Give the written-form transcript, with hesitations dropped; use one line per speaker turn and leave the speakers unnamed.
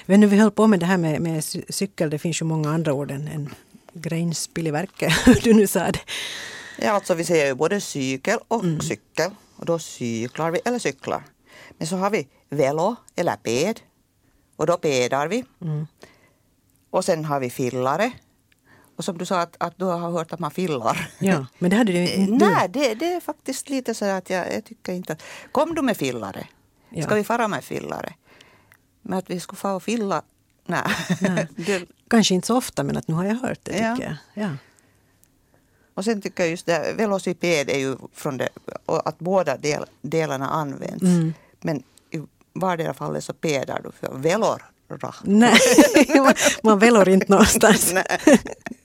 Men nu vi höll på med det här med cykel, det finns ju många andra ord än greinspiliverke, hur du nu sa det.
Ja, alltså vi säger ju både cykel och cykel. Och då cyklar vi eller cyklar. Men så har vi velo eller ped. Och då pedar vi. Och sen har vi fillare. Och som du sa att du har hört att man fillar.
Ja, men det hade du inte.
Nej, det är faktiskt lite så att jag tycker inte att... Kom du med fillare?
Ja.
Ska vi fara med fillare? Men att vi skulle få filla... Nej.
Kanske inte så ofta, men att nu har jag hört det, tycker jag. Ja.
Och sen tycker jag just det, velociped är ju från det, att båda delarna används. Men i vardera fallet så pedar du för velorra.
Nej, man velor inte någonstans.
Nej.